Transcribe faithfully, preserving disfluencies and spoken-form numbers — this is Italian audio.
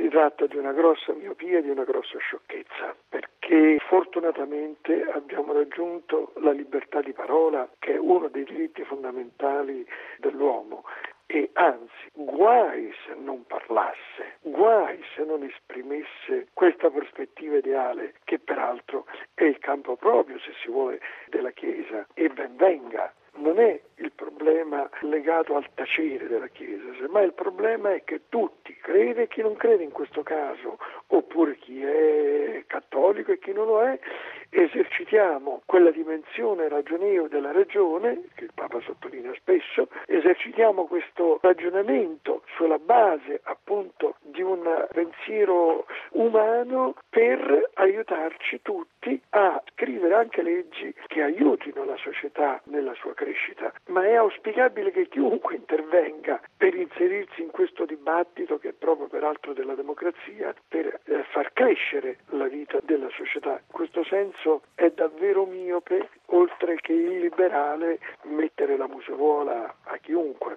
Si tratta di una grossa miopia, di una grossa sciocchezza, perché fortunatamente abbiamo raggiunto la libertà di parola, che è uno dei diritti fondamentali dell'uomo. E anzi, guai se non parlasse, guai se non esprimesse questa prospettiva ideale, che peraltro è il campo proprio, se si vuole, della Chiesa, e ben venga. Non è il problema legato al tacere della Chiesa, semmai il problema è che tutti, crede e chi non crede in questo caso, oppure chi è cattolico e chi non lo è, esercitiamo quella dimensione ragionevole della ragione, che il Papa sottolinea spesso, esercitiamo questo ragionamento sulla base appunto di un pensiero umano per aiutarci tutti a scrivere anche leggi che aiutino la società nella sua crescita. Ma è auspicabile che chiunque intervenga per inserirsi in questo dibattito, che è proprio peraltro della democrazia, per eh, far crescere la vita della società. In questo senso è davvero miope, oltre che illiberale, mettere la museruola a chiunque.